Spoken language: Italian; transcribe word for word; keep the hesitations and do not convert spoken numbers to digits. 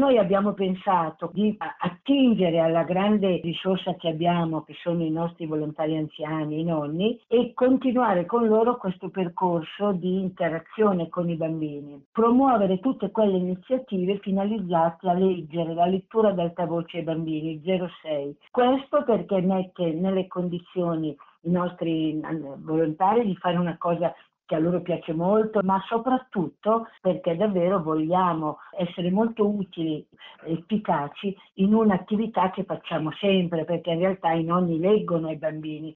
noi abbiamo pensato di attingere alla grande risorsa che abbiamo, che sono i nostri volontari anziani, i nonni, e continuare con loro questo percorso di interazione con i bambini. Promuovere tutte quelle iniziative finalizzate a leggere la lettura ad alta voce ai bambini, zero sei. Questo perché mette nelle condizioni i nostri volontari di fare una cosa che a loro piace molto, ma soprattutto perché davvero vogliamo essere molto utili, efficaci in un'attività che facciamo sempre, perché in realtà i nonni leggono ai bambini,